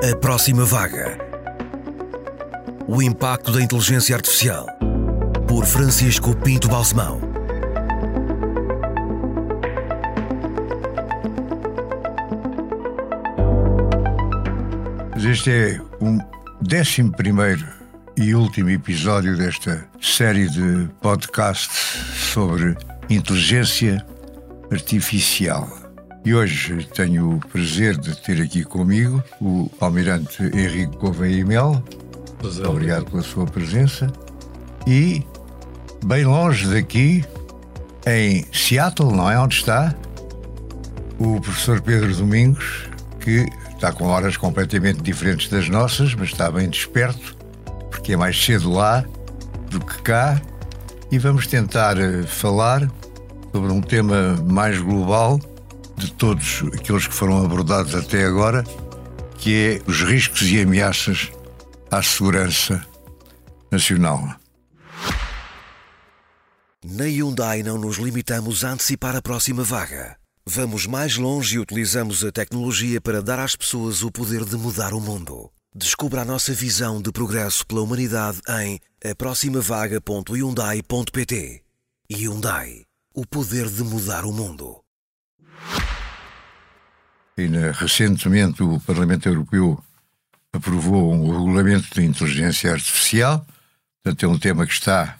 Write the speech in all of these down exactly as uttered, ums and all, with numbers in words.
A próxima vaga. O impacto da inteligência artificial. Por Francisco Pinto Balsemão. Este é o décimo primeiro e último episódio desta série de podcasts sobre inteligência artificial. E hoje tenho o prazer de ter aqui comigo o almirante Henrique Gouveia e Melo. Obrigado pela sua presença. E, bem longe daqui, em Seattle, não é? Onde está o professor Pedro Domingos, que está com horas completamente diferentes das nossas, mas está bem desperto, porque é mais cedo lá do que cá. E vamos tentar falar sobre um tema mais global de todos aqueles que foram abordados até agora, que é os riscos e ameaças à segurança nacional. Na Hyundai não nos limitamos a antecipar a próxima vaga. Vamos mais longe e utilizamos a tecnologia para dar às pessoas o poder de mudar o mundo. Descubra a nossa visão de progresso pela humanidade em aproximavaga ponto hyundai ponto pt. Hyundai, o poder de mudar o mundo. E, recentemente o Parlamento Europeu aprovou um regulamento de inteligência artificial. Portanto, é um tema que está,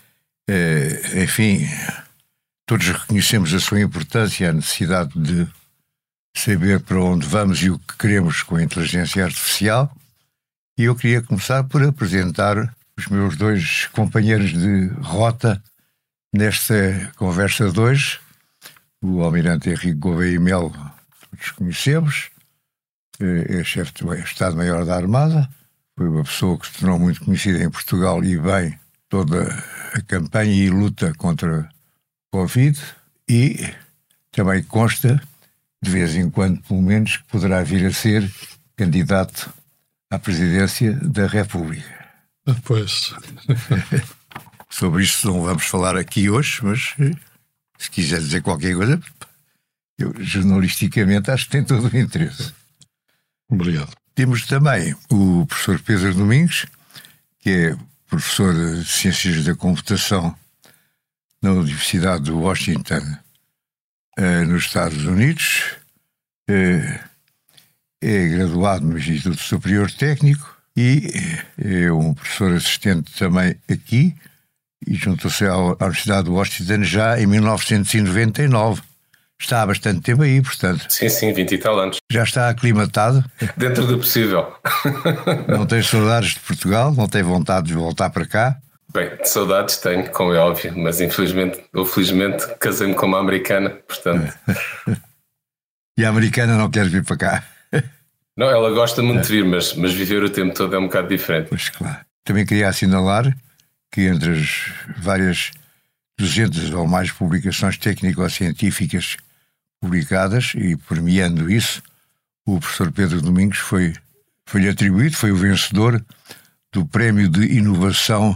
é, enfim, todos reconhecemos a sua importância, a necessidade de saber para onde vamos e o que queremos com a inteligência artificial. E eu queria começar por apresentar os meus dois companheiros de rota nesta conversa de hoje. O almirante Henrique Gouveia e Melo, todos conhecemos, é chefe do Estado-Maior da Armada, foi uma pessoa que se tornou muito conhecida em Portugal e bem toda a campanha e luta contra o Covid, e também consta, de vez em quando, pelo menos, que poderá vir a ser candidato à presidência da República. Pois. Sobre isto não vamos falar aqui hoje, mas se quiser dizer qualquer coisa, eu jornalisticamente acho que tem todo o interesse. Obrigado. Temos também o professor Pedro Domingos, que é professor de Ciências da Computação na Universidade de Washington, eh, nos Estados Unidos. Eh, é graduado no Instituto Superior Técnico e é um professor assistente também aqui, e juntou-se à Universidade de Washington já em mil novecentos e noventa e nove. Está há bastante tempo aí, portanto. Sim, sim, vinte e tal anos. Já está aclimatado? Dentro do possível. Não tem saudades de Portugal? Não tem vontade de voltar para cá? Bem, saudades tenho, como é óbvio, mas infelizmente, ou felizmente, casei-me com uma americana, portanto... E a americana não quer vir para cá? Não, ela gosta muito de vir, mas, mas viver o tempo todo é um bocado diferente. Pois claro. Também queria assinalar que entre as várias duzentas ou mais publicações técnico-científicas publicadas, e premiando isso, o professor Pedro Domingos foi, foi-lhe atribuído, foi o vencedor do Prémio de Inovação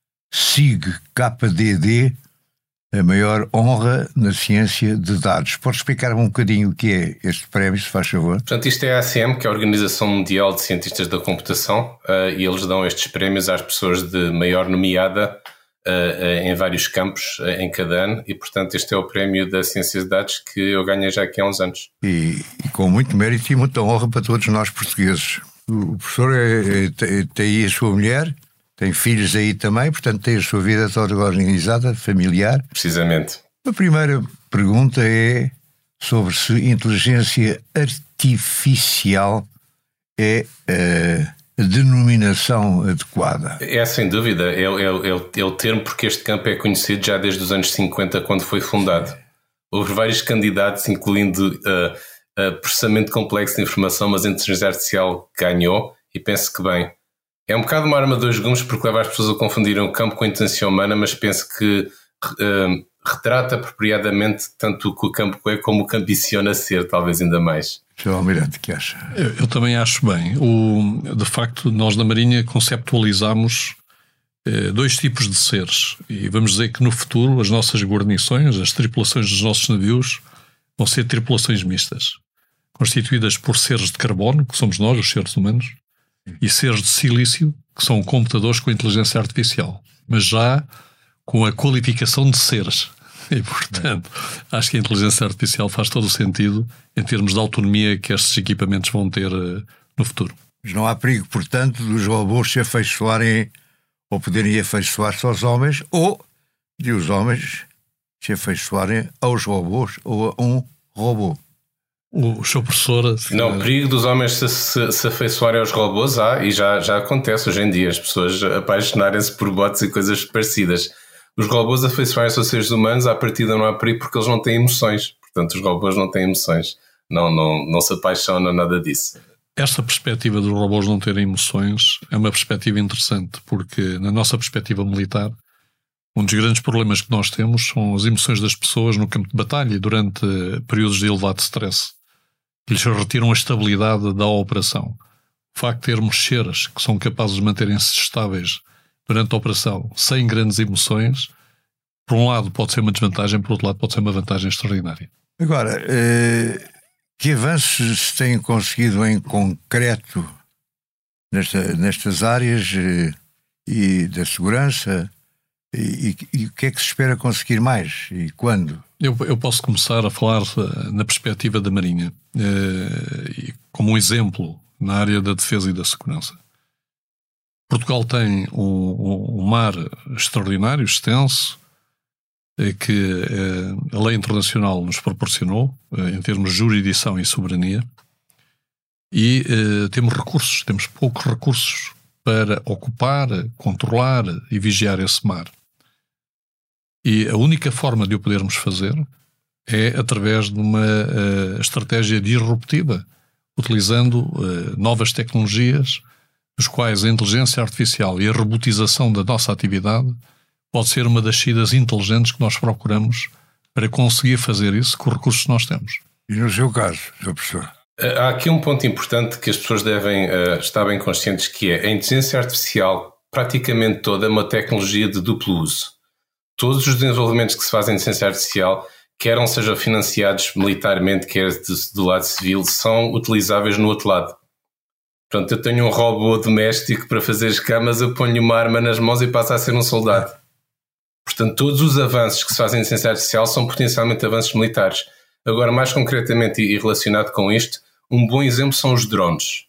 S I G K D D, a maior honra na ciência de dados. Pode explicar-me um bocadinho o que é este prémio, se faz favor? Portanto, isto é a A C M, que é a Organização Mundial de Cientistas da Computação, uh, e eles dão estes prémios às pessoas de maior nomeada uh, uh, em vários campos uh, em cada ano, e portanto este é o prémio da ciência de dados que eu ganhei já aqui há uns anos. E, e com muito mérito e muita honra para todos nós portugueses. O professor é, é, tem aí a sua mulher, tem filhos aí também, portanto tem a sua vida toda organizada, familiar. Precisamente. A primeira pergunta é sobre se inteligência artificial é a denominação adequada. É, sem dúvida, é, é, é, é o termo, porque este campo é conhecido já desde os anos cinquenta, quando foi fundado. Houve vários candidatos, incluindo uh, uh, processamento complexo de informação, mas a inteligência artificial ganhou, e penso que bem. É um bocado uma arma de dois gumes, porque leva as pessoas a confundirem o campo com a inteligência humana, mas penso que uh, retrata apropriadamente tanto o que o campo é como o que ambiciona ser, talvez ainda mais. senhor Almirante, que acha? Eu, eu também acho bem. O, de facto, nós na Marinha conceptualizamos eh, dois tipos de seres, e vamos dizer que no futuro as nossas guarnições, as tripulações dos nossos navios, vão ser tripulações mistas. constituídas por seres de carbono, que somos nós, os seres humanos, e seres de silício, que são computadores com inteligência artificial, mas já com a qualificação de seres. E, portanto, acho que a inteligência artificial faz todo o sentido em termos de autonomia que estes equipamentos vão ter uh, no futuro. Mas não há perigo, portanto, dos robôs se afeiçoarem ou poderem afeiçoar-se aos homens, ou de os homens se afeiçoarem aos robôs ou a um robô. O seu professor... Não, o perigo dos homens se, se, se afeiçoarem aos robôs há, e já, já acontece hoje em dia, as pessoas apaixonarem-se por bots e coisas parecidas. Os robôs afeiçoarem-se aos seres humanos, à partida não há perigo porque eles não têm emoções. Portanto, os robôs não têm emoções. Não, não, não se apaixonam, nada disso. Esta perspectiva dos robôs não terem emoções é uma perspectiva interessante, porque na nossa perspectiva militar, um dos grandes problemas que nós temos são as emoções das pessoas no campo de batalha e durante períodos de elevado stress, que lhes retiram a estabilidade da operação. O facto de termos seres que são capazes de manterem-se estáveis durante a operação sem grandes emoções, por um lado pode ser uma desvantagem, por outro lado pode ser uma vantagem extraordinária. Agora, eh, que avanços se têm conseguido em concreto nesta, nestas áreas eh, e da segurança? E, e, e o que é que se espera conseguir mais? E quando? Eu, eu posso começar a falar na perspectiva da Marinha, eh, como um exemplo na área da defesa e da segurança. Portugal tem um, um, um mar extraordinário, extenso, eh, que eh, a lei internacional nos proporcionou, eh, em termos de jurisdição e soberania, e eh, temos recursos, temos poucos recursos para ocupar, controlar e vigiar esse mar. E a única forma de o podermos fazer é através de uma uh, estratégia disruptiva, utilizando uh, novas tecnologias, nos quais a inteligência artificial e a robotização da nossa atividade pode ser uma das saídas inteligentes que nós procuramos para conseguir fazer isso com os recursos que nós temos. E no seu caso, senhor professor? Há aqui um ponto importante que as pessoas devem uh, estar bem conscientes, que é a inteligência artificial, praticamente toda, é uma tecnologia de duplo uso. Todos os desenvolvimentos que se fazem em ciência artificial, quer sejam financiados militarmente, quer do lado civil, são utilizáveis no outro lado. Portanto, eu tenho um robô doméstico para fazer as camas, eu ponho uma arma nas mãos e passa a ser um soldado. Portanto, todos os avanços que se fazem em ciência artificial são potencialmente avanços militares. Agora, mais concretamente e relacionado com isto, um bom exemplo são os drones.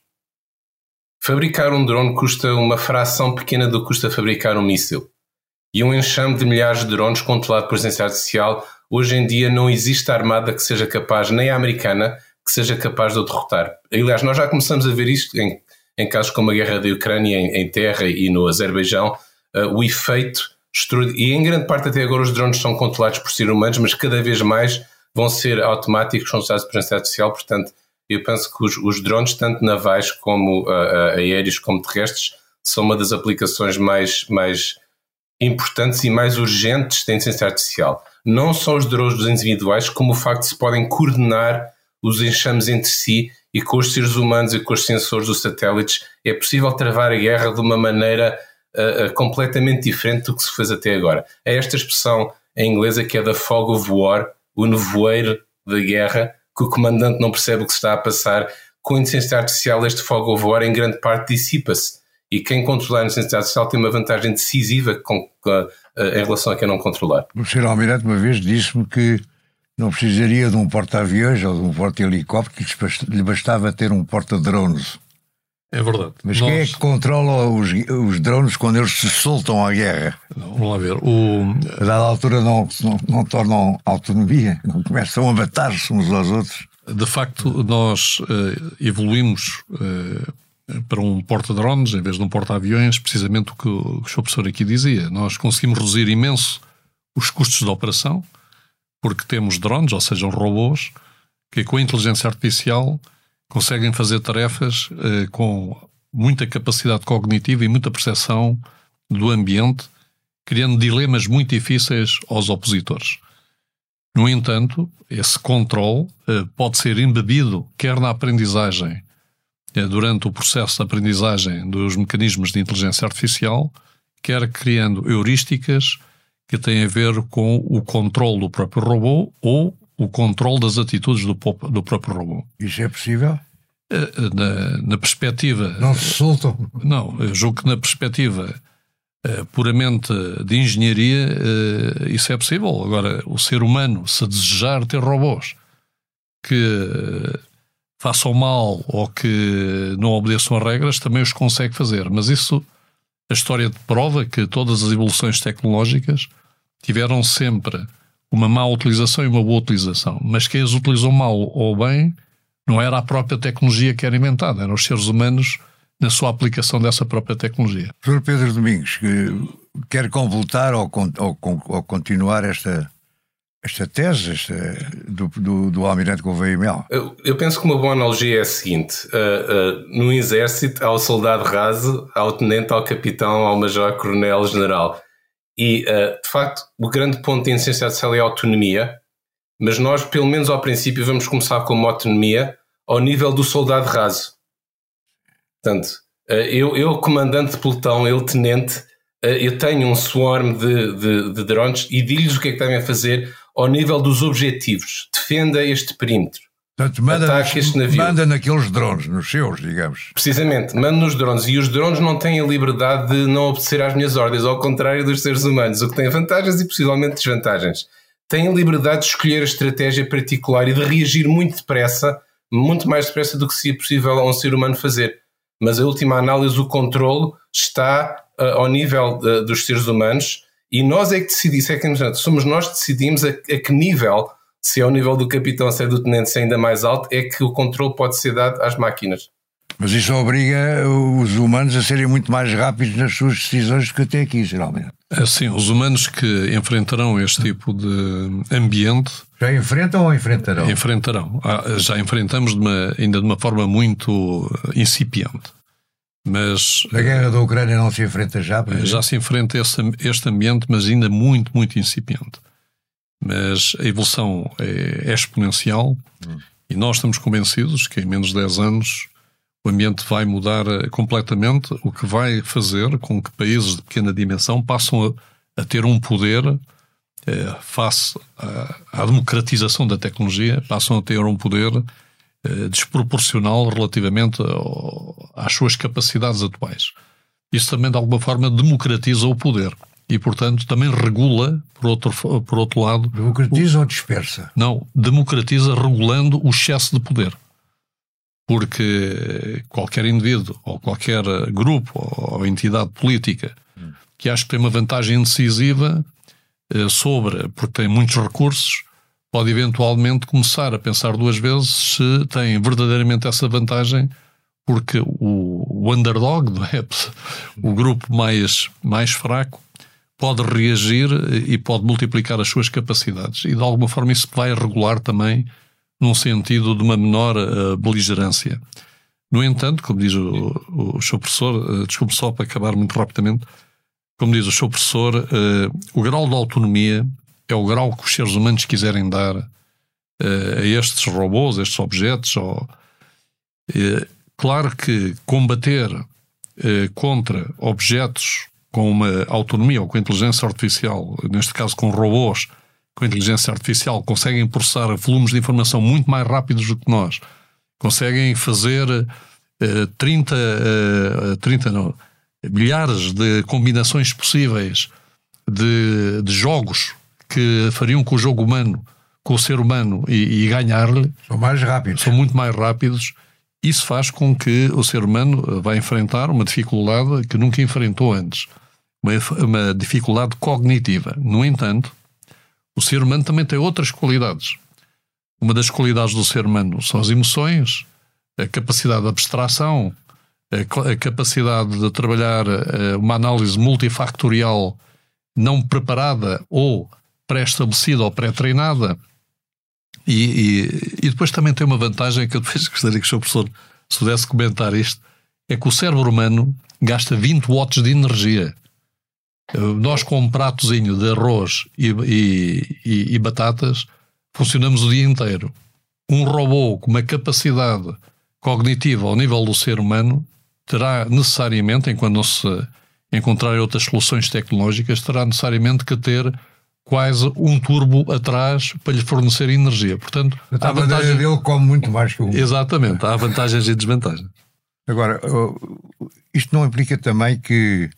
Fabricar um drone custa uma fração pequena do que custa fabricar um míssil. E um enxame de milhares de drones controlado por inteligência artificial, hoje em dia não existe armada que seja capaz, nem a americana, que seja capaz de o derrotar. Aliás, nós já começamos a ver isto em, em casos como a guerra da Ucrânia, em, em terra e no Azerbaijão, uh, o efeito, e em grande parte até agora os drones são controlados por seres humanos, mas cada vez mais vão ser automáticos, são usados por inteligência artificial, portanto, eu penso que os, os drones, tanto navais como uh, aéreos como terrestres, são uma das aplicações mais... mais importantes e mais urgentes da inteligência artificial. Não só os drones individuais, como o facto de se podem coordenar os enxames entre si e com os seres humanos e com os sensores dos satélites é possível travar a guerra de uma maneira uh, uh, completamente diferente do que se fez até agora. É esta expressão em inglesa que é da fog of war, o nevoeiro da guerra, que o comandante não percebe o que se está a passar. Com a inteligência artificial, este fog of war em grande parte dissipa-se. E quem controlar a inteligência artificial tem uma vantagem decisiva com, com, em relação a quem não controlar. O senhor Almirante uma vez disse-me que não precisaria de um porta-aviões ou de um porta-helicóptero, que lhe bastava ter um porta-drones. É verdade. Mas Nós... quem é que controla os, os drones quando eles se soltam à guerra? Vamos lá ver. O... A dada altura não, não, não tornam autonomia, não começam a matar-se uns aos outros. De facto, nós uh, evoluímos... Uh, para um porta-drones em vez de um porta-aviões, precisamente o que o senhor professor aqui dizia. Nós conseguimos reduzir imenso os custos de operação, porque temos drones, ou seja, robôs, que com a inteligência artificial conseguem fazer tarefas eh, com muita capacidade cognitiva e muita percepção do ambiente, criando dilemas muito difíceis aos opositores. No entanto, esse controle eh, pode ser embebido quer na aprendizagem durante o processo de aprendizagem dos mecanismos de inteligência artificial, quer criando heurísticas que têm a ver com o controle do próprio robô ou o controle das atitudes do, do próprio robô. Isso é possível? Na, na perspectiva... Não se soltam? Não, eu julgo que na perspectiva uh, puramente de engenharia uh, isso é possível. Agora, o ser humano, se desejar ter robôs que uh, façam mal ou que não obedeçam a regras, também os consegue fazer. Mas isso, a história prova que todas as evoluções tecnológicas tiveram sempre uma má utilização e uma boa utilização. Mas quem as utilizou mal ou bem não era a própria tecnologia que era inventada, eram os seres humanos na sua aplicação dessa própria tecnologia. doutor Pedro Domingos, que quer completar ou, ou, ou continuar esta, esta tese esta, do, do, do Almirante Gouveia e Mel? Eu, eu penso que uma boa analogia é a seguinte: uh, uh, no exército há o soldado raso, há o tenente, há o capitão, há o major, coronel, general. E, uh, de facto, o grande ponto de inteligência artificial é a autonomia, mas nós, pelo menos ao princípio, vamos começar com uma autonomia ao nível do soldado raso. Portanto, eu, eu comandante de pelotão, eu tenente, eu tenho um swarm de, de, de drones e digo-lhes o que é que devem fazer ao nível dos objetivos. Defenda este perímetro. Portanto, manda, ataque nas, este navio. Manda naqueles drones, nos seus, digamos. Precisamente, manda nos drones. E os drones não têm a liberdade de não obedecer às minhas ordens, ao contrário dos seres humanos, o que tem vantagens e possivelmente desvantagens. Têm a liberdade de escolher a estratégia particular e de reagir muito depressa, muito mais depressa do que seria possível a um ser humano fazer. Mas a última análise, o controlo, está uh, ao nível uh, dos seres humanos e nós é que decidimos, é que somos nós que decidimos a, a que nível, se é ao nível do capitão, se é do tenente, se é ainda mais alto, é que o controle pode ser dado às máquinas. Mas isso obriga os humanos a serem muito mais rápidos nas suas decisões do que até aqui, geralmente. Sim, os humanos que enfrentarão este tipo de ambiente... Já enfrentam ou enfrentarão? Enfrentarão. Já enfrentamos de uma, ainda de uma forma muito incipiente. Mas... Na guerra da Ucrânia não se enfrenta já? Já se enfrenta este, este ambiente, mas ainda muito, muito incipiente. Mas a evolução é, é exponencial hum. e nós estamos convencidos que em menos de dez anos o ambiente vai mudar completamente, o que vai fazer com que países de pequena dimensão passem a, a ter um poder eh, face à, à democratização da tecnologia, passam a ter um poder eh, desproporcional relativamente ao, às suas capacidades atuais. Isso também de alguma forma democratiza o poder e, portanto, também regula, por outro, por outro lado... Democratiza o, ou dispersa? Não, democratiza regulando o excesso de poder. Porque qualquer indivíduo, ou qualquer grupo, ou entidade política hum. que acha que tem uma vantagem decisiva eh, sobre, porque tem muitos recursos, pode eventualmente começar a pensar duas vezes se tem verdadeiramente essa vantagem, porque o, o underdog, não é? o grupo mais, mais fraco, pode reagir e pode multiplicar as suas capacidades. E de alguma forma isso vai regular também num sentido de uma menor uh, beligerância. No entanto, como diz o, o seu professor, uh, desculpe só para acabar muito rapidamente, como diz o seu professor, uh, o grau de autonomia é o grau que os seres humanos quiserem dar uh, a estes robôs, a estes objetos. Ou, uh, claro que combater uh, contra objetos com uma autonomia ou com inteligência artificial, neste caso com robôs, com inteligência artificial, conseguem processar volumes de informação muito mais rápidos do que nós, conseguem fazer uh, trinta, uh, trinta não, milhares de combinações possíveis de, de jogos que fariam com o jogo humano, com o ser humano e, e ganhar-lhe. São mais rápidos. São muito mais rápidos. Isso faz com que o ser humano vai enfrentar uma dificuldade que nunca enfrentou antes, uma, uma dificuldade cognitiva. No entanto, o ser humano também tem outras qualidades. Uma das qualidades do ser humano são as emoções, a capacidade de abstração, a capacidade de trabalhar uma análise multifactorial não preparada ou pré-estabelecida ou pré-treinada. E, e, e depois também tem uma vantagem que eu depois gostaria que o seu professor, se pudesse comentar isto, é que o cérebro humano gasta vinte watts de energia. Nós, com um pratozinho de arroz e, e, e, e batatas, funcionamos o dia inteiro. Um robô com uma capacidade cognitiva ao nível do ser humano terá necessariamente, enquanto não se encontrarem outras soluções tecnológicas, terá necessariamente que ter quase um turbo atrás para lhe fornecer energia. Portanto, a vantagem dele come muito mais que o... Exatamente, há vantagens e desvantagens. Agora, isto não implica também que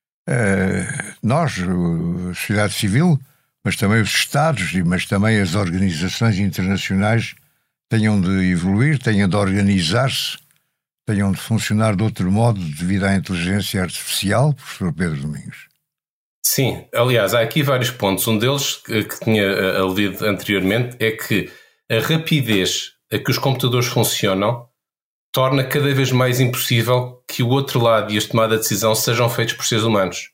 uh, nós, a sociedade civil, mas também os Estados, mas também as organizações internacionais tenham de evoluir, tenham de organizar-se, tenham de funcionar de outro modo devido à inteligência artificial, professor Pedro Domingos? Sim, aliás, há aqui vários pontos. Um deles, que tinha aludido anteriormente, é que a rapidez a que os computadores funcionam torna cada vez mais impossível que o outro lado e as tomadas de decisão sejam feitos por seres humanos.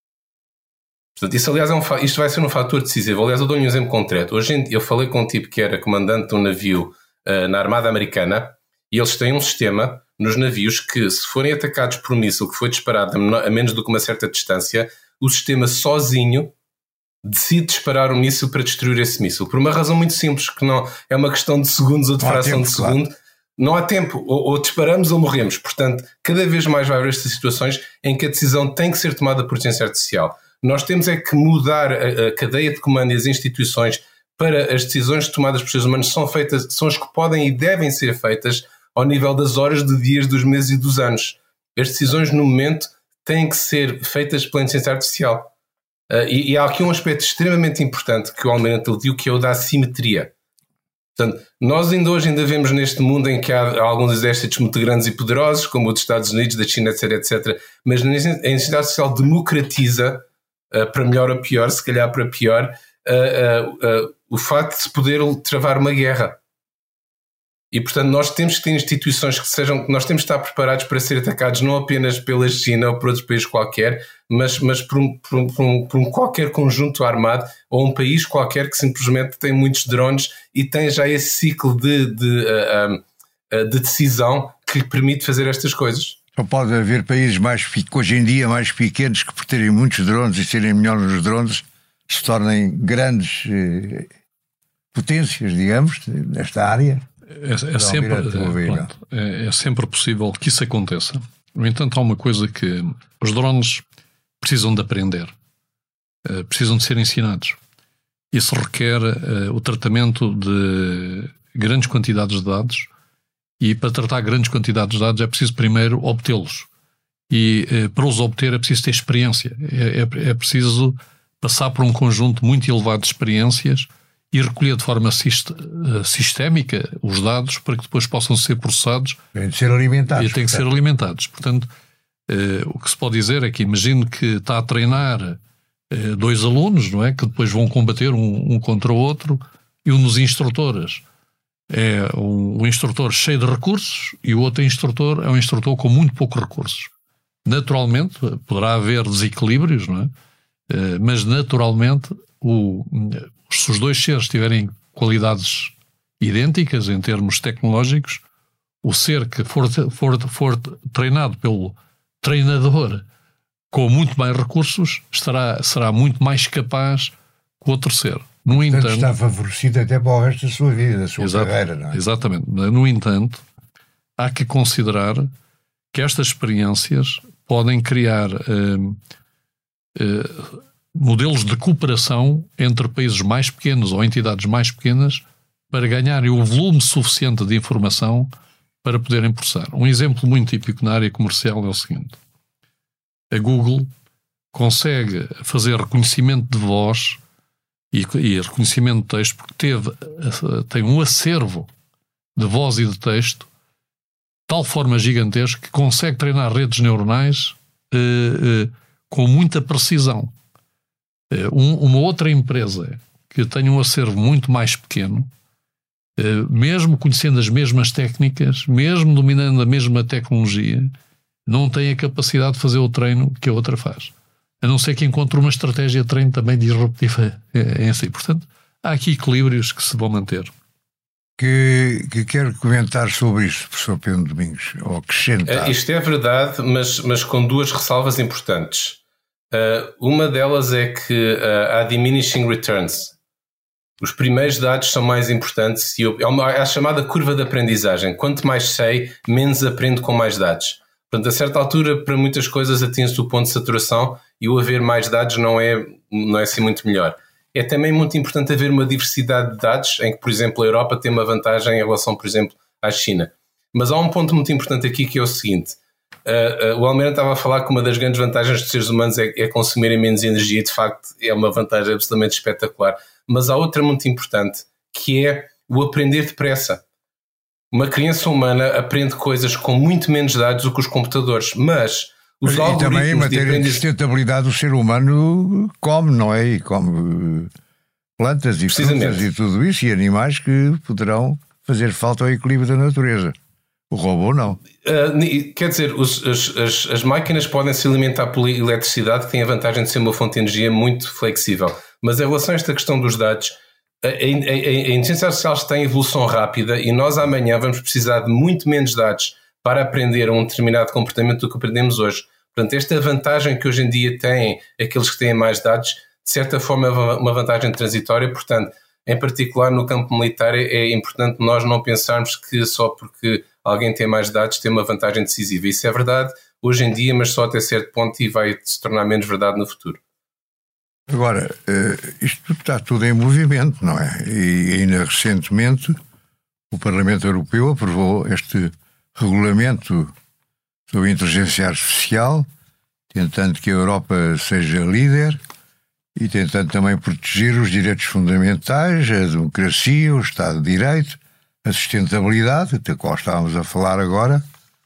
Portanto, isso, aliás, é um, isto vai ser um fator decisivo. Aliás, eu dou-lhe um exemplo concreto. Hoje eu falei com um tipo que era comandante de um navio uh, na Armada Americana, e eles têm um sistema nos navios que, se forem atacados por um míssil que foi disparado a menos do que uma certa distância, o sistema sozinho decide disparar um míssil para destruir esse míssil. Por uma razão muito simples, que não é uma questão de segundos ou de fração de segundo. Claro. Não há tempo, ou, ou disparamos ou morremos. Portanto, cada vez mais vai haver estas situações em que a decisão tem que ser tomada por inteligência artificial. Nós temos é que mudar a, a cadeia de comando e as instituições para as decisões tomadas por seres humanos são feitas, são as que podem e devem ser feitas ao nível das horas, de dias, dos meses e dos anos. As decisões no momento têm que ser feitas pela inteligência artificial. Uh, e, e há aqui um aspecto extremamente importante que o Almirante disse, que é o da assimetria. Portanto, nós ainda hoje ainda vemos neste mundo em que há alguns exércitos muito grandes e poderosos, como o dos Estados Unidos, da China, etc, etcétera. Mas a inteligência artificial democratiza, uh, para melhor ou pior, se calhar para pior, uh, uh, uh, o facto de se poder travar uma guerra. E, portanto, nós temos que ter instituições que sejam... Nós temos que estar preparados para ser atacados não apenas pela China ou por outros países qualquer, mas, mas por, um, por, um, por, um, por um qualquer conjunto armado ou um país qualquer que simplesmente tem muitos drones e tem já esse ciclo de, de, uh, uh, de decisão que lhe permite fazer estas coisas. Só pode haver países mais, hoje em dia mais pequenos que, por terem muitos drones e serem melhores nos drones, se tornem grandes eh, potências, digamos, nesta área. É, é, sempre, pronto, é, é sempre possível que isso aconteça. No entanto, há uma coisa que os drones precisam de aprender, uh, precisam de ser ensinados. Isso requer uh, o tratamento de grandes quantidades de dados, e para tratar grandes quantidades de dados é preciso primeiro obtê-los. E uh, para os obter é preciso ter experiência. É, é, é preciso passar por um conjunto muito elevado de experiências e recolher de forma sist- sistémica os dados para que depois possam ser processados. Têm de ser alimentados. E têm que ser alimentados. Portanto, eh, o que se pode dizer é que imagino que está a treinar eh, dois alunos, não é? Que depois vão combater um, um contra o outro, e um dos instrutores é um, um instrutor cheio de recursos e o outro instrutor é um instrutor com muito poucos recursos. Naturalmente, poderá haver desequilíbrios, não é? Eh, mas naturalmente o... se os dois seres tiverem qualidades idênticas em termos tecnológicos, o ser que for, for, for treinado pelo treinador com muito mais recursos estará, será muito mais capaz que o outro ser. No Portanto, entanto, está favorecido até para o resto da sua vida, da sua exato, carreira, não é? Exatamente. No entanto, há que considerar que estas experiências podem criar uh, uh, modelos de cooperação entre países mais pequenos ou entidades mais pequenas para ganharem o volume suficiente de informação para poderem processar. Um exemplo muito típico na área comercial é o seguinte: a Google consegue fazer reconhecimento de voz e, e reconhecimento de texto porque teve, tem um acervo de voz e de texto de tal forma gigantesca que consegue treinar redes neuronais eh, eh, com muita precisão. Um, uma outra empresa que tem um acervo muito mais pequeno, eh, mesmo conhecendo as mesmas técnicas, mesmo dominando a mesma tecnologia, não tem a capacidade de fazer o treino que a outra faz. A não ser que encontre uma estratégia de treino também disruptiva em si. Portanto, há aqui equilíbrios que se vão manter. Que, que quero comentar sobre isto, professor Pedro Domingos, ou acrescentar. Isto é verdade, mas, mas com duas ressalvas importantes. Uh, uma delas é que uh, há diminishing returns. Os primeiros dados são mais importantes e eu, é, uma, é a chamada curva de aprendizagem. Quanto mais sei, menos aprendo com mais dados. Portanto, a certa altura, para muitas coisas atinge-se o ponto de saturação e o haver mais dados não é, não é assim muito melhor. é também muito importante haver uma diversidade de dados, em que, por exemplo, a Europa tem uma vantagem em relação, por exemplo, à China. Mas há um ponto muito importante aqui que é o seguinte. Uh, uh, o Almeida estava a falar que uma das grandes vantagens dos seres humanos é, é consumirem menos energia, e de facto é uma vantagem absolutamente espetacular. Mas há outra muito importante, que é o aprender depressa. Uma criança humana aprende coisas com muito menos dados do que os computadores, mas os e algoritmos... E também em matéria de sustentabilidade o ser humano come, não é? E come plantas e frutas e tudo isso, e animais que poderão fazer falta ao equilíbrio da natureza. O robô não. Uh, quer dizer, os, as, as, as máquinas podem se alimentar por eletricidade, que tem a vantagem de ser uma fonte de energia muito flexível. Mas em relação a esta questão dos dados, a, a, a, a inteligência artificial está em evolução rápida e nós amanhã vamos precisar de muito menos dados para aprender um determinado comportamento do que aprendemos hoje. Portanto, esta vantagem que hoje em dia têm aqueles que têm mais dados, de certa forma é uma vantagem transitória. Portanto, em particular no campo militar, é importante nós não pensarmos que só porque alguém tem mais dados tem uma vantagem decisiva. Isso é verdade hoje em dia, mas só até certo ponto, e vai se tornar menos verdade no futuro. Agora, isto está tudo em movimento, não é? E ainda recentemente o Parlamento Europeu aprovou este regulamento sobre a inteligência artificial, tentando que a Europa seja líder e tentando também proteger os direitos fundamentais, a democracia, o Estado de Direito, a sustentabilidade, da qual estávamos a falar agora.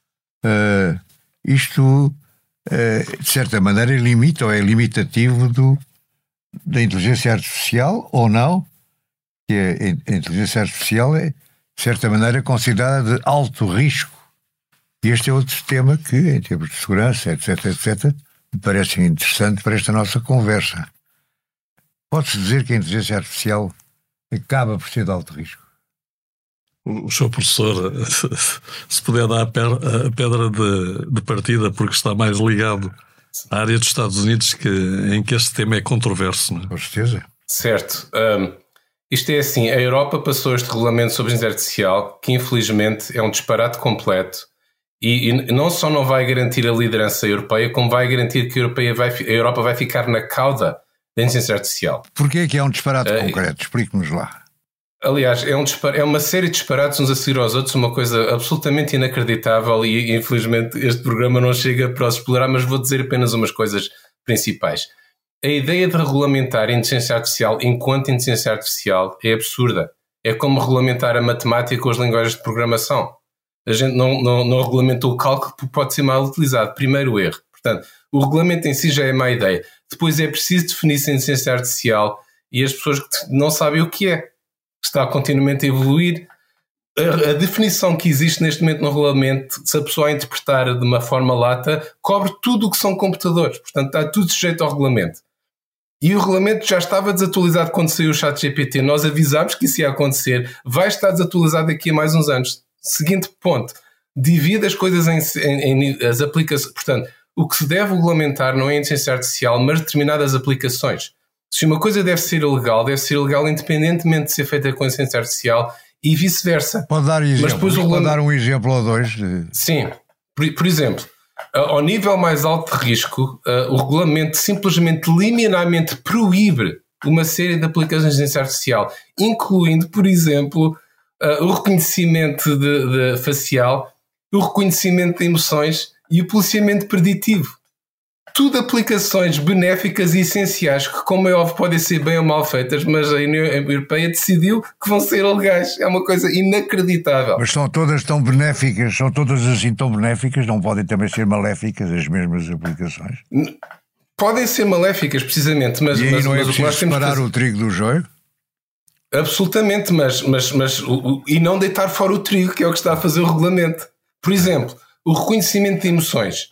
Uh, isto, uh, de certa maneira, limita ou é limitativo do, da inteligência artificial ou não, que a, a inteligência artificial é, de certa maneira, considerada de alto risco. E este é outro tema que, em termos de segurança, etc, etcétera, me parece interessante para esta nossa conversa. Pode-se dizer que a inteligência artificial acaba por ser de alto risco? O senhor professor, se puder dar a pedra de, de partida, porque está mais ligado à área dos Estados Unidos, que, em que este tema é controverso, não é? Com certeza. Certo. Um, isto é assim, a Europa passou este regulamento sobre a inteligência artificial, que infelizmente é um disparate completo, e, e não só não vai garantir a liderança europeia, como vai garantir que a, europeia vai, a Europa vai ficar na cauda da inteligência artificial. Porquê é que é um disparate uh, concreto? Explique-nos lá. Aliás, é, um dispar- é uma série de disparates uns a seguir aos outros, uma coisa absolutamente inacreditável, e infelizmente este programa não chega para os explorar, mas vou dizer apenas umas coisas principais. A ideia de regulamentar a inteligência artificial enquanto inteligência artificial é absurda. É como regulamentar a matemática ou as linguagens de programação. A gente não, não, não regulamentou o cálculo porque pode ser mal utilizado. Primeiro erro. Portanto, o regulamento em si já é má ideia. Depois é preciso definir-se a inteligência artificial e as pessoas que não sabem o que é. Está continuamente a evoluir. A, a definição que existe neste momento no regulamento, se a pessoa a interpretar de uma forma lata, cobre tudo o que são computadores. Portanto, está tudo sujeito ao regulamento. E o regulamento já estava desatualizado quando saiu o ChatGPT. Nós avisámos que isso ia acontecer. Vai estar desatualizado daqui a mais uns anos. Seguinte ponto. Divide as coisas em, em, em as aplicações. Portanto, o que se deve regulamentar não é a inteligência artificial, mas determinadas aplicações. Se uma coisa deve ser ilegal, deve ser ilegal independentemente de ser feita com inteligência artificial e vice-versa. Pode dar, exemplo, Mas o pode dar um exemplo ou dois? De... Sim. Por, por exemplo, ao nível mais alto de risco, uh, o regulamento simplesmente liminarmente proíbe uma série de aplicações de inteligência artificial, incluindo, por exemplo, uh, o reconhecimento de, de facial, o reconhecimento de emoções e o policiamento preditivo. Tudo aplicações benéficas e essenciais que, como é óbvio, podem ser bem ou mal feitas, mas a União Europeia decidiu que vão ser ilegais. É uma coisa inacreditável. Mas são todas tão benéficas, são todas assim tão benéficas, não podem também ser maléficas as mesmas aplicações? Podem ser maléficas, precisamente, mas... E aí mas, não é mas preciso nós temos separar que... o trigo do joio? Absolutamente, mas, mas, mas o, o, e não deitar fora o trigo, que é o que está a fazer o regulamento. Por exemplo, o reconhecimento de emoções.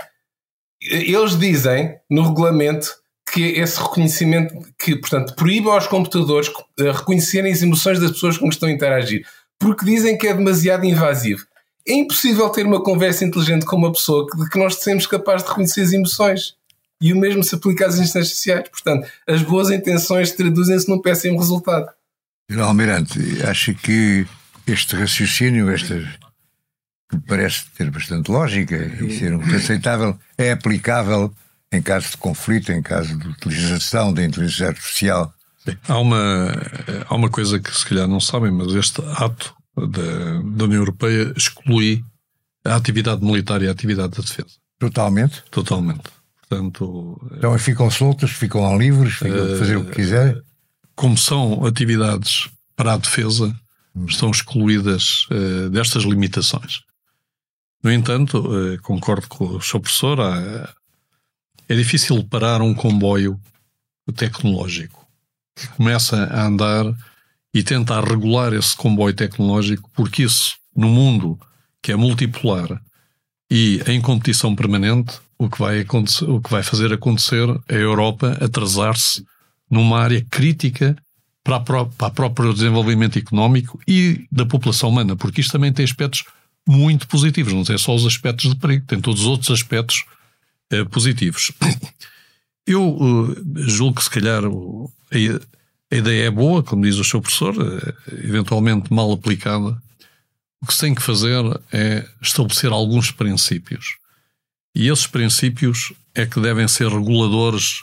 Eles dizem no regulamento que esse reconhecimento, que, portanto, proíbe aos computadores reconhecerem as emoções das pessoas com que estão a interagir, porque dizem que é demasiado invasivo. É impossível ter uma conversa inteligente com uma pessoa de que nós sejamos capazes de reconhecer as emoções. E o mesmo se aplica às instâncias sociais. Portanto, as boas intenções traduzem-se num péssimo resultado. Almirante, acho que este raciocínio, esta... que parece ter bastante lógica e ser muito aceitável, é aplicável em caso de conflito, em caso de utilização da inteligência artificial Há uma, há uma coisa que se calhar não sabem, mas este ato da, da União Europeia exclui a atividade militar e a atividade da defesa. Totalmente? Totalmente. Portanto, então ficam soltos, ficam livres, ficam a fazer o que quiserem? Como são atividades para a defesa, hum. estão excluídas uh, destas limitações. No entanto, uh, concordo com o seu professor, há, é difícil parar um comboio tecnológico que começa a andar e tentar regular esse comboio tecnológico, porque isso, no mundo que é multipolar e em competição permanente, o que vai acontecer, o que vai fazer acontecer é a Europa atrasar-se numa área crítica para a pró- para o próprio desenvolvimento económico e da população humana, porque isto também tem aspectos muito positivos, não é só os aspectos de perigo, tem todos os outros aspectos eh, positivos. Eu uh, julgo que se calhar uh, a, a ideia é boa, como diz o seu professor, uh, eventualmente mal aplicada. O que se tem que fazer é estabelecer alguns princípios. E esses princípios é que devem ser reguladores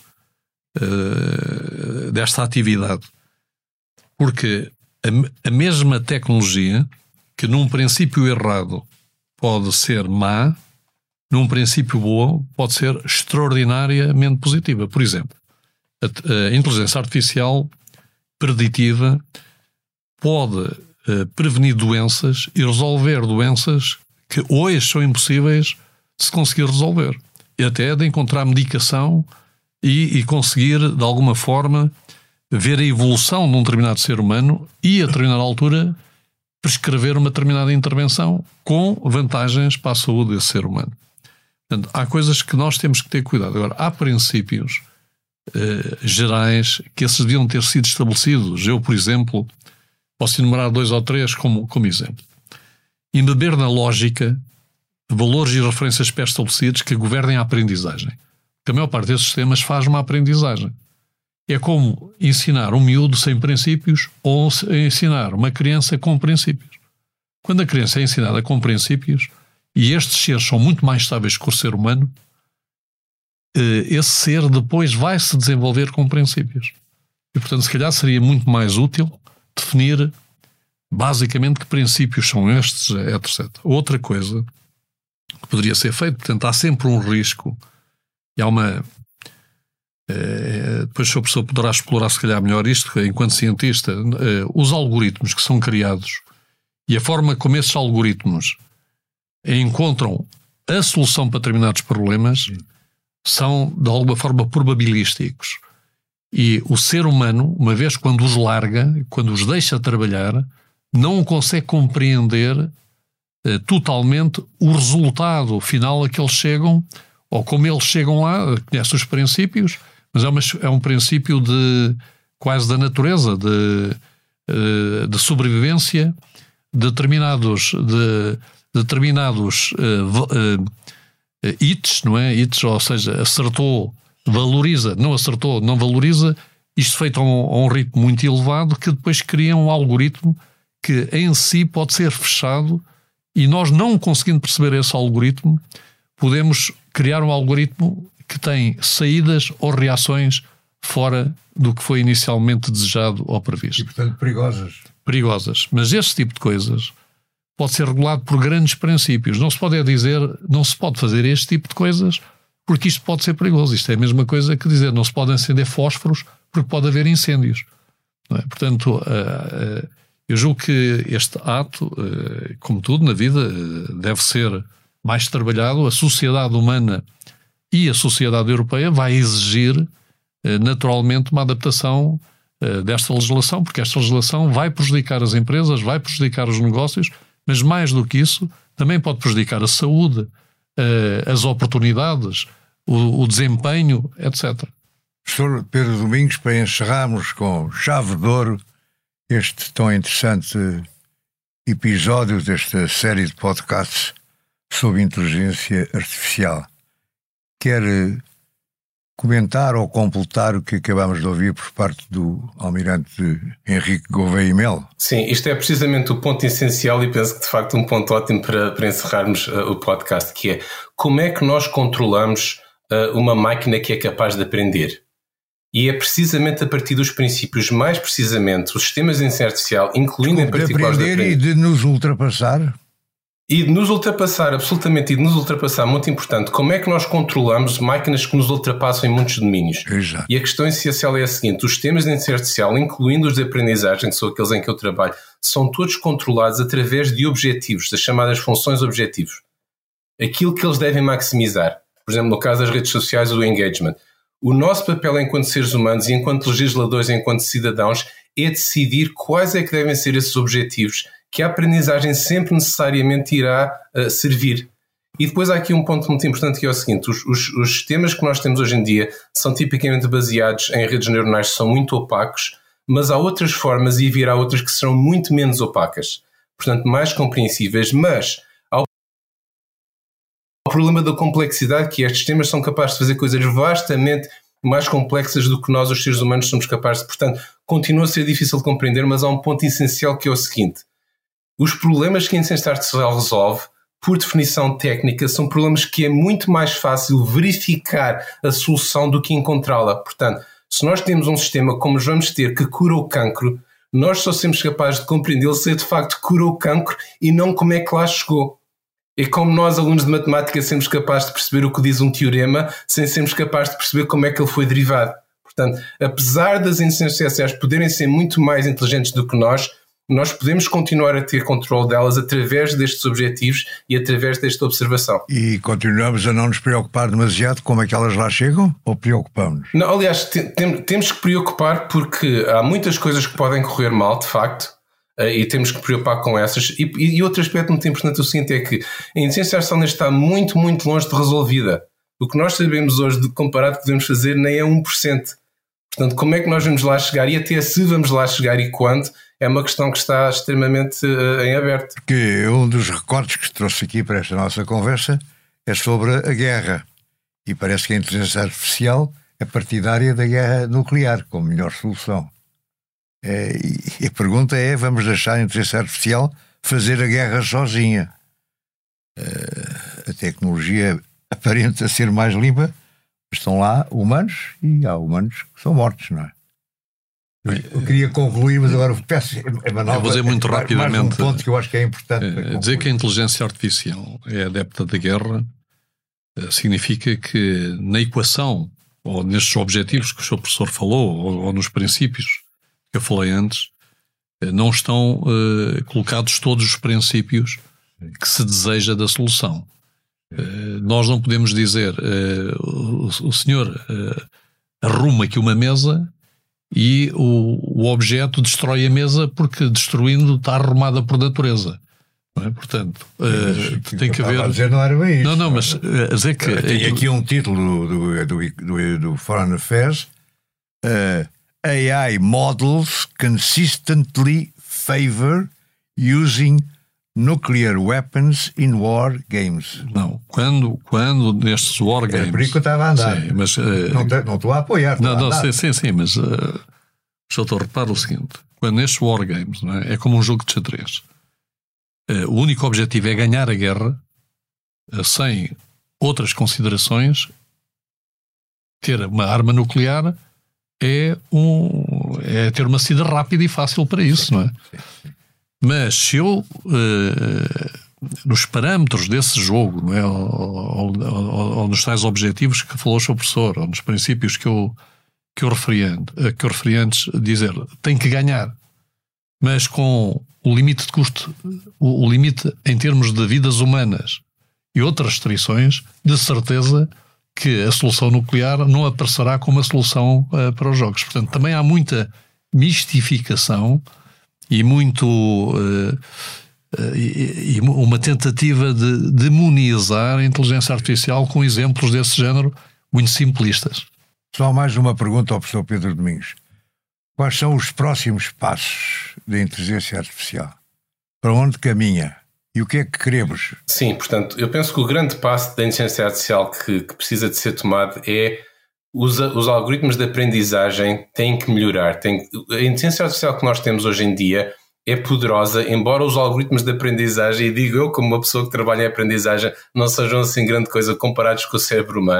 uh, desta atividade. Porque a, a mesma tecnologia, que num princípio errado pode ser má, num princípio bom, pode ser extraordinariamente positiva. Por exemplo, a, a inteligência artificial preditiva pode uh, prevenir doenças e resolver doenças que hoje são impossíveis de se conseguir resolver. E até de encontrar medicação e, e conseguir, de alguma forma, ver a evolução de um determinado ser humano e, a determinada altura, prescrever uma determinada intervenção com vantagens para a saúde desse ser humano. Portanto, há coisas que nós temos que ter cuidado. Agora, há princípios eh, gerais que esses deviam ter sido estabelecidos. Eu, por exemplo, posso enumerar dois ou três como, como exemplo. Embeber na lógica valores e referências pré-estabelecidos que governem a aprendizagem. Porque a maior parte desses sistemas faz uma aprendizagem. É como ensinar um miúdo sem princípios ou ensinar uma criança com princípios. Quando a criança é ensinada com princípios, e estes seres são muito mais estáveis que o ser humano, esse ser depois vai se desenvolver com princípios. E, portanto, se calhar seria muito mais útil definir basicamente que princípios são estes, etcétera. Outra coisa que poderia ser feito, portanto, há sempre um risco, e há uma... depois o seu professor poderá explorar se calhar melhor isto, enquanto cientista, os algoritmos que são criados e a forma como esses algoritmos encontram a solução para determinados problemas são, de alguma forma, probabilísticos. E o ser humano, uma vez quando os larga, quando os deixa trabalhar, não consegue compreender eh, totalmente o resultado final a que eles chegam, ou como eles chegam lá, conhece os princípios, mas é, uma, é um princípio de quase da natureza, de, de sobrevivência, de determinados... De, determinados uh, uh, uh, hits, não é? Hits, ou seja, acertou, valoriza, não acertou, não valoriza, isto feito a um, a um ritmo muito elevado, que depois cria um algoritmo que em si pode ser fechado, e nós, não conseguindo perceber esse algoritmo, podemos criar um algoritmo que tem saídas ou reações fora do que foi inicialmente desejado ou previsto. E, portanto, perigosas. Perigosas. Mas este tipo de coisas pode ser regulado por grandes princípios. Não se pode dizer, não se pode fazer este tipo de coisas porque isto pode ser perigoso. Isto é a mesma coisa que dizer, não se pode acender fósforos porque pode haver incêndios. Não é? Portanto, eu julgo que este ato, como tudo na vida, deve ser mais trabalhado. A sociedade humana e a sociedade europeia vai exigir naturalmente uma adaptação desta legislação, porque esta legislação vai prejudicar as empresas, vai prejudicar os negócios, mas mais do que isso, também pode prejudicar a saúde, as oportunidades, o, o desempenho, etcétera. Professor Pedro Domingos, para encerrarmos com chave de ouro este tão interessante episódio desta série de podcasts sobre inteligência artificial, quer comentar ou completar o que acabamos de ouvir por parte do almirante Henrique Gouveia e Melo? Sim, isto é precisamente o ponto essencial e penso que de facto um ponto ótimo para, para encerrarmos uh, o podcast, que é como é que nós controlamos uh, uma máquina que é capaz de aprender? E é precisamente a partir dos princípios, mais precisamente, os sistemas de inteligência artificial, incluindo Desculpe, em particular... De aprender e de nos ultrapassar... E de nos ultrapassar, absolutamente, e de nos ultrapassar, muito importante, como é que nós controlamos máquinas que nos ultrapassam em muitos domínios? Exato. E a questão essencial é a seguinte: os sistemas de inteligência artificial, incluindo os de aprendizagem, que são aqueles em que eu trabalho, são todos controlados através de objetivos, das chamadas funções objetivos. Aquilo que eles devem maximizar. Por exemplo, no caso das redes sociais, o engagement. O nosso papel enquanto seres humanos e enquanto legisladores e enquanto cidadãos é decidir quais é que devem ser esses objetivos que a aprendizagem sempre necessariamente irá uh, servir. E depois há aqui um ponto muito importante que é o seguinte: os, os, os sistemas que nós temos hoje em dia são tipicamente baseados em redes neuronais que são muito opacos, mas há outras formas e virá outras que serão muito menos opacas, portanto mais compreensíveis, mas há o problema da complexidade, que estes sistemas são capazes de fazer coisas vastamente mais complexas do que nós, os seres humanos, somos capazes de. Portanto, continua a ser difícil de compreender, mas há um ponto essencial que é o seguinte: os problemas que a inteligência artificial resolve, por definição técnica, são problemas que é muito mais fácil verificar a solução do que encontrá-la. Portanto, se nós temos um sistema como vamos ter que cura o cancro, nós só somos capazes de compreendê-lo se de facto cura o cancro e não como é que lá chegou. É como nós, alunos de matemática, somos capazes de perceber o que diz um teorema sem sermos capazes de perceber como é que ele foi derivado. Portanto, apesar das inteligências artificiais poderem ser muito mais inteligentes do que nós, nós podemos continuar a ter controle delas através destes objetivos e através desta observação. E continuamos a não nos preocupar demasiado como é que elas lá chegam? Ou preocupamos-nos? Não, aliás, te, tem, temos que preocupar porque há muitas coisas que podem correr mal, de facto, e temos que preocupar com essas. E, e outro aspecto muito importante, o seguinte, é que a inteligência artificial está muito, muito longe de resolvida. O que nós sabemos hoje, de comparado que podemos fazer, nem é um por cento. Portanto, como é que nós vamos lá chegar? E até se vamos lá chegar e quando, é uma questão que está extremamente uh, em aberto. Porque um dos recortes que trouxe aqui para esta nossa conversa é sobre a guerra. E parece que a inteligência artificial é partidária da guerra nuclear como melhor solução. É, e a pergunta é: vamos deixar a inteligência artificial fazer a guerra sozinha? Uh, a tecnologia aparenta ser mais limpa, mas estão lá humanos e há humanos que são mortos, não é? Eu queria concluir, mas agora peço é uma nova, eu vou dizer muito mais, rapidamente, mais um ponto que eu acho que é importante. É, dizer que a inteligência artificial é adepta da guerra significa que na equação, ou nestes objetivos que o seu professor falou, ou, ou nos princípios que eu falei antes, não estão uh, colocados todos os princípios que se deseja da solução. Uh, nós não podemos dizer uh, o, o senhor uh, arruma aqui uma mesa e o, o objeto destrói a mesa porque destruindo está arrumada por natureza. Não é? Portanto, uh, tem que haver... A dizer não era bem isso. Não, não, mas uh, a dizer que... Tem aqui um título do, do, do, do Foreign Affairs: uh, A I models consistently favor using nuclear weapons in war games. Não, quando, quando nestes war games... É por isso que eu estava a andar. Sim, mas, uh, não, te, não estou a apoiar. Não, não, a sim, sim, sim, mas uh, só estou a reparar o seguinte: quando nestes war games, não é, é como um jogo de xadrez. Uh, o único objetivo é ganhar a guerra uh, sem outras considerações. Ter uma arma nuclear é, um, é ter uma saída rápida e fácil para isso, não é? Mas se eu, uh, nos parâmetros desse jogo, não é? ou, ou, ou, ou nos tais objetivos que falou o seu professor, ou nos princípios que eu, que eu, referi, que eu referi antes, dizer, tem que ganhar, mas com o limite de custo, o, o limite em termos de vidas humanas e outras restrições, de certeza que a solução nuclear não aparecerá como a solução uh, para os jogos. Portanto, também há muita mistificação e muito uh, uh, e, e uma tentativa de demonizar a inteligência artificial com exemplos desse género muito simplistas. Só mais uma pergunta ao professor Pedro Domingos: quais são os próximos passos da inteligência artificial? Para onde caminha? E o que é que queremos? Sim, portanto, eu penso que o grande passo da inteligência artificial que, que precisa de ser tomado é os, os algoritmos de aprendizagem têm que melhorar. Tem, a inteligência artificial que nós temos hoje em dia é poderosa, embora os algoritmos de aprendizagem, e digo eu como uma pessoa que trabalha em aprendizagem, não sejam assim grande coisa comparados com o cérebro humano.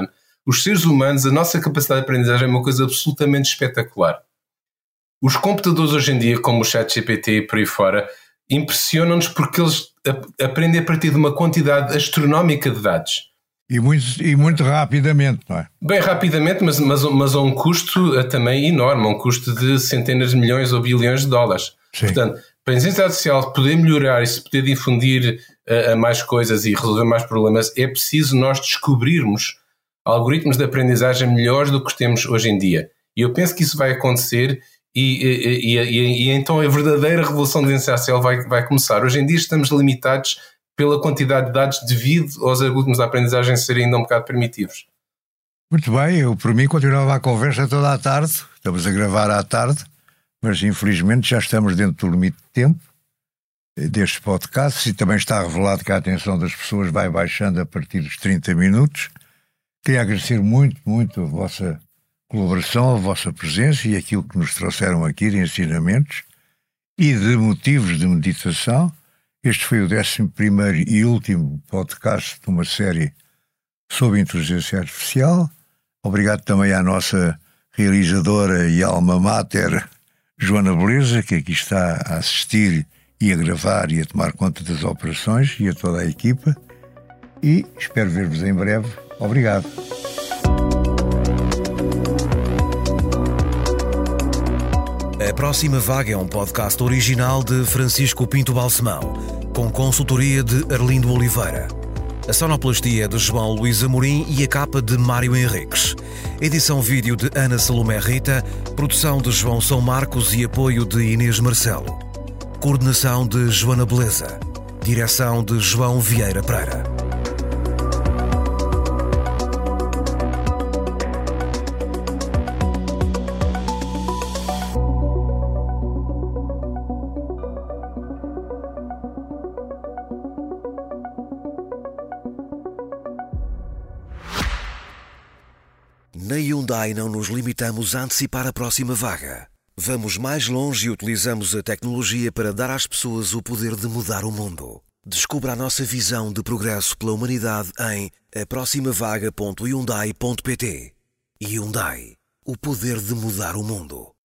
os seres humanos, a nossa capacidade de aprendizagem é uma coisa absolutamente espetacular. Os computadores hoje em dia, como o ChatGPT e por aí fora, impressionam-nos porque eles aprendem a partir de uma quantidade astronómica de dados. E muito, e muito rapidamente, não é? Bem rapidamente, mas, mas, mas a um custo também enorme, a um custo de centenas de milhões ou bilhões de dólares. Sim. Portanto, para a inteligência artificial poder melhorar e se poder difundir a, a mais coisas e resolver mais problemas, é preciso nós descobrirmos algoritmos de aprendizagem melhores do que temos hoje em dia. E eu penso que isso vai acontecer e, e, e, e, e então a verdadeira revolução da inteligência artificial vai, vai começar. Hoje em dia estamos limitados pela quantidade de dados devido aos algoritmos de aprendizagem serem ainda um bocado primitivos. Muito bem, eu por mim continuava a conversa toda a tarde, estamos a gravar à tarde, mas infelizmente já estamos dentro do limite de tempo destes podcasts e também está revelado que a atenção das pessoas vai baixando a partir dos trinta minutos. Queria agradecer muito, muito a vossa colaboração, a vossa presença e aquilo que nos trouxeram aqui de ensinamentos e de motivos de meditação. Este foi o décimo primeiro e último podcast de uma série sobre inteligência artificial. Obrigado também à nossa realizadora e alma mater, Joana Beleza, que aqui está a assistir e a gravar e a tomar conta das operações, e a toda a equipa. E espero ver-vos em breve. Obrigado. A Próxima Vaga é um podcast original de Francisco Pinto Balsemão, com consultoria de Arlindo Oliveira. A sonoplastia é de João Luís Amorim e a capa de Mário Henriques. Edição vídeo de Ana Salomé Rita, produção de João São Marcos e apoio de Inês Marcelo. Coordenação de Joana Beleza. Direção de João Vieira Pereira. Na Hyundai não nos limitamos a antecipar a próxima vaga. Vamos mais longe e utilizamos a tecnologia para dar às pessoas o poder de mudar o mundo. Descubra a nossa visão de progresso pela humanidade em aproximavaga ponto hyundai ponto pt. Hyundai, o poder de mudar o mundo.